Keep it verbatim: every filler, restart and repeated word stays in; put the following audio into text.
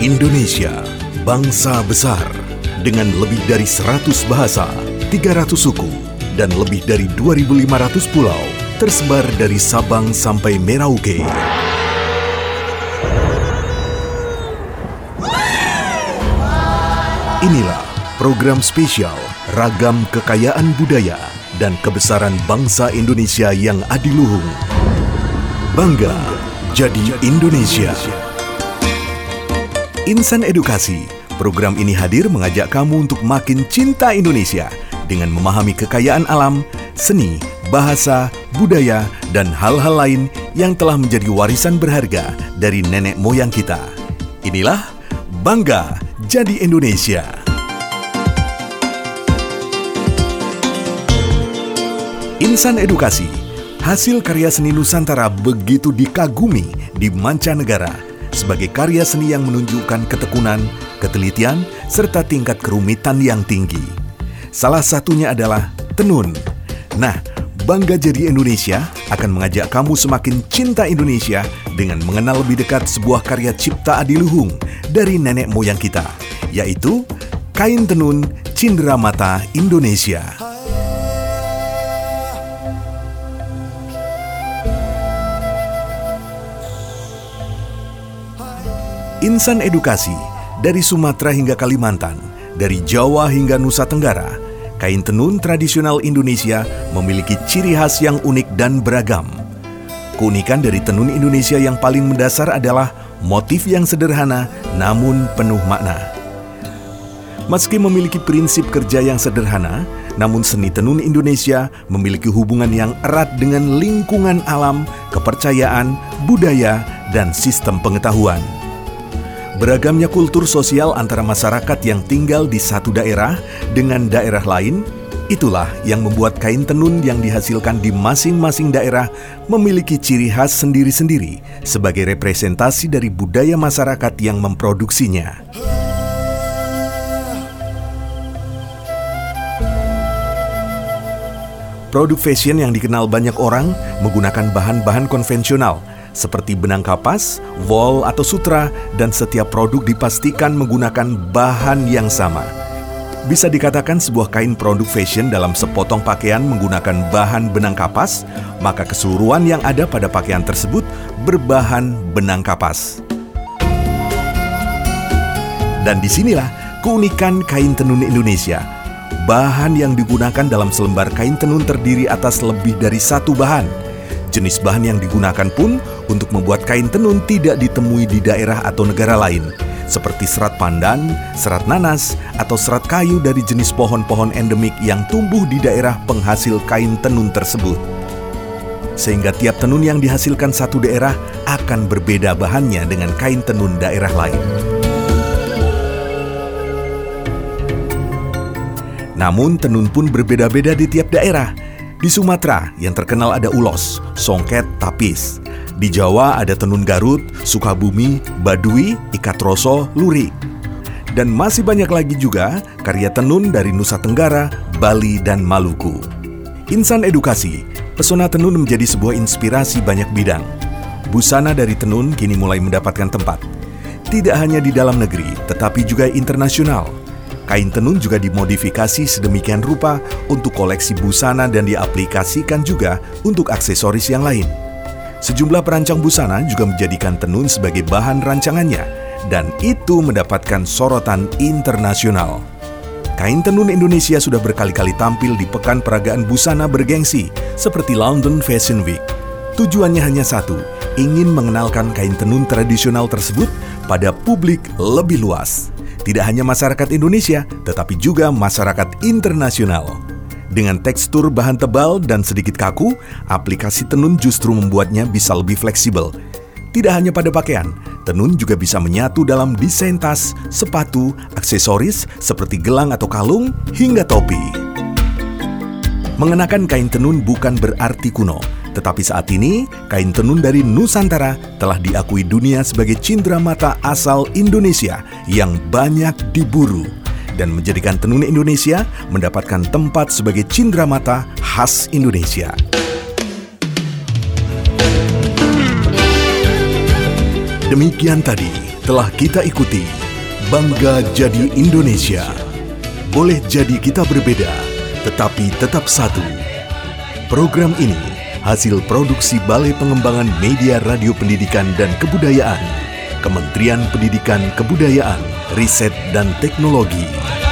Indonesia, bangsa besar dengan lebih dari seratus bahasa, tiga ratus suku, dan lebih dari dua ribu lima ratus pulau tersebar dari Sabang sampai Merauke. Inilah program spesial Ragam Kekayaan Budaya dan Kebesaran Bangsa Indonesia yang Adiluhung. Bangga jadi Indonesia. Insan Edukasi, program ini hadir mengajak kamu untuk makin cinta Indonesia dengan memahami kekayaan alam, seni, bahasa, budaya, dan hal-hal lain yang telah menjadi warisan berharga dari nenek moyang kita. Inilah Bangga Jadi Indonesia. Insan Edukasi, hasil karya seni Nusantara begitu dikagumi di mancanegara sebagai karya seni yang menunjukkan ketekunan, ketelitian, serta tingkat kerumitan yang tinggi. Salah satunya adalah tenun. Nah, Bangga Jadi Indonesia akan mengajak kamu semakin cinta Indonesia dengan mengenal lebih dekat sebuah karya cipta adiluhung dari nenek moyang kita, yaitu kain tenun Cindramata Indonesia. Insan Edukasi, dari Sumatera hingga Kalimantan, dari Jawa hingga Nusa Tenggara, kain tenun tradisional Indonesia memiliki ciri khas yang unik dan beragam. Keunikan dari tenun Indonesia yang paling mendasar adalah motif yang sederhana namun penuh makna. Meski memiliki prinsip kerja yang sederhana, namun seni tenun Indonesia memiliki hubungan yang erat dengan lingkungan alam, kepercayaan, budaya, dan sistem pengetahuan. Beragamnya kultur sosial antara masyarakat yang tinggal di satu daerah dengan daerah lain, itulah yang membuat kain tenun yang dihasilkan di masing-masing daerah memiliki ciri khas sendiri-sendiri sebagai representasi dari budaya masyarakat yang memproduksinya. Produk fashion yang dikenal banyak orang menggunakan bahan-bahan konvensional, seperti benang kapas, wol atau sutra, dan setiap produk dipastikan menggunakan bahan yang sama. Bisa dikatakan sebuah kain produk fashion dalam sepotong pakaian menggunakan bahan benang kapas, maka keseluruhan yang ada pada pakaian tersebut berbahan benang kapas. Dan disinilah keunikan kain tenun Indonesia. Bahan yang digunakan dalam selembar kain tenun terdiri atas lebih dari satu bahan. Jenis bahan yang digunakan pun untuk membuat kain tenun tidak ditemui di daerah atau negara lain, seperti serat pandan, serat nanas, atau serat kayu dari jenis pohon-pohon endemik yang tumbuh di daerah penghasil kain tenun tersebut. Sehingga tiap tenun yang dihasilkan satu daerah akan berbeda bahannya dengan kain tenun daerah lain. Namun tenun pun berbeda-beda di tiap daerah. Di Sumatera yang terkenal ada ulos, songket, tapis. Di Jawa ada tenun Garut, Sukabumi, Baduy, ikat troso, lurik. Dan masih banyak lagi juga karya tenun dari Nusa Tenggara, Bali, dan Maluku. Insan Edukasi, pesona tenun menjadi sebuah inspirasi banyak bidang. Busana dari tenun kini mulai mendapatkan tempat. Tidak hanya di dalam negeri, tetapi juga internasional. Kain tenun juga dimodifikasi sedemikian rupa untuk koleksi busana dan diaplikasikan juga untuk aksesoris yang lain. Sejumlah perancang busana juga menjadikan tenun sebagai bahan rancangannya, dan itu mendapatkan sorotan internasional. Kain tenun Indonesia sudah berkali-kali tampil di pekan peragaan busana bergengsi seperti London Fashion Week. Tujuannya hanya satu, ingin mengenalkan kain tenun tradisional tersebut pada publik lebih luas. Tidak hanya masyarakat Indonesia, tetapi juga masyarakat internasional. Dengan tekstur bahan tebal dan sedikit kaku, aplikasi tenun justru membuatnya bisa lebih fleksibel. Tidak hanya pada pakaian, tenun juga bisa menyatu dalam desain tas, sepatu, aksesoris seperti gelang atau kalung, hingga topi. Mengenakan kain tenun bukan berarti kuno, tetapi saat ini kain tenun dari Nusantara telah diakui dunia sebagai cindramata asal Indonesia yang banyak diburu dan menjadikan tenun Indonesia mendapatkan tempat sebagai cindramata khas Indonesia. Demikian tadi telah kita ikuti. Bangga jadi Indonesia. Boleh jadi kita berbeda, tetapi tetap satu. Program ini hasil produksi Balai Pengembangan Media Radio Pendidikan dan Kebudayaan, Kementerian Pendidikan, Kebudayaan, Riset dan Teknologi.